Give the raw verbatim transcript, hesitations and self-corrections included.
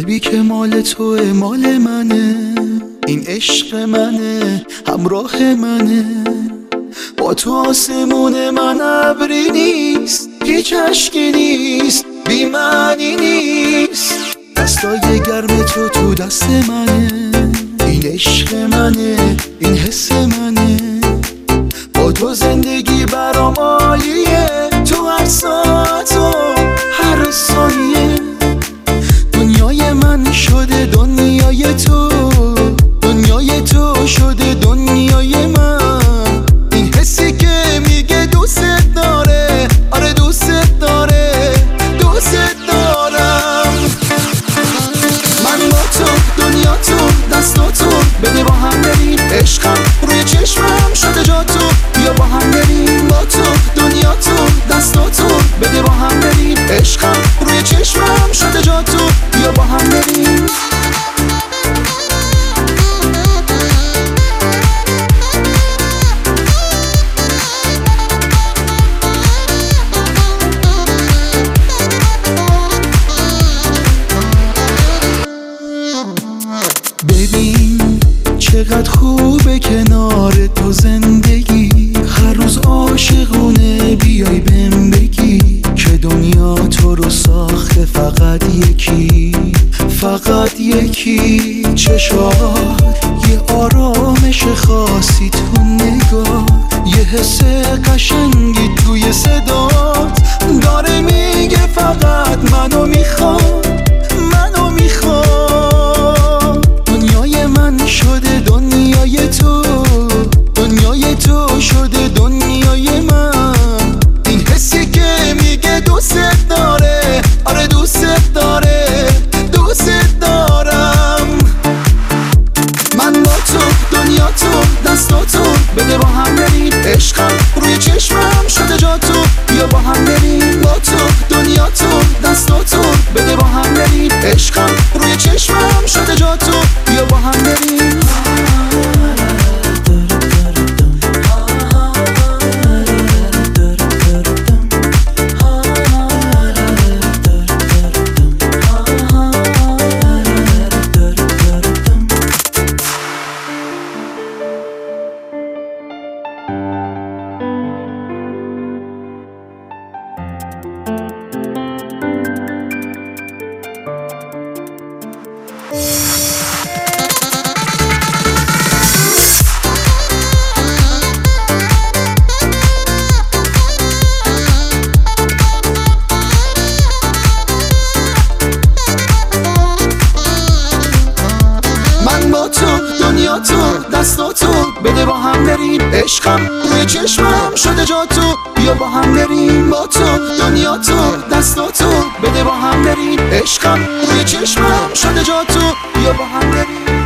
قلبی که مال توه مال منه، این عشق منه همراه منه. با تو آسمون من ابری نیست، هیچ اشکی نیست، بی معنی نیست. دستای گرم تو تو دست منه، این عشق منه، این حس منه. با تو زندگی برام عالیه، تو هر ساعت و هر ثانیه. دنیای من شده دنیای تو، دنیای تو شده دنیای من. این حسی که میگه دوست داره، آره دوست داره، دوست دارم. من با تو دنیا تو دستا تو، بده با هم بریم. عشقم روی چشمم شده جا تو، بیا با هم بریم. با تو دنیا تو دستا تو، بده با هم بریم. عشقم روی چشمم شده جا تو، بیا با هم بریم. ببین چقدر خوبه کنار تو زندگی، هر روز عاشقونه بیای بهم بگی که دنیا تو رو ساخته فقط یکی، فقط یکی. چشات یه آرامش خاصی تو نگاه، یه حس قشنگی توی صدات داره میگه فقط منو میخواد، منو میخواد. دنیای من شده دنیای تو، دنیای تو شده دنیای من. این حسی که میگه دوست داره، آره دوست داره، دوست دارم. من با تو دنیا تو دستا تو، بده با هم بریم. عشقم روی چشمم شده جا تو، بیا با هم بریم. با تو دنیا تو دستا تو، بده با هم بریم. عشقم روی چشمم شده جا تو، بیا با هم بریم. دنیا تو دستا تو، بده با هم بریم. عشقم روی چشمم شده جا تو، بیا با هم بریم. با تو دنیا تو دستا تو، بده با هم بریم. عشقم روی چشمم شده جا تو، بیا با هم بریم.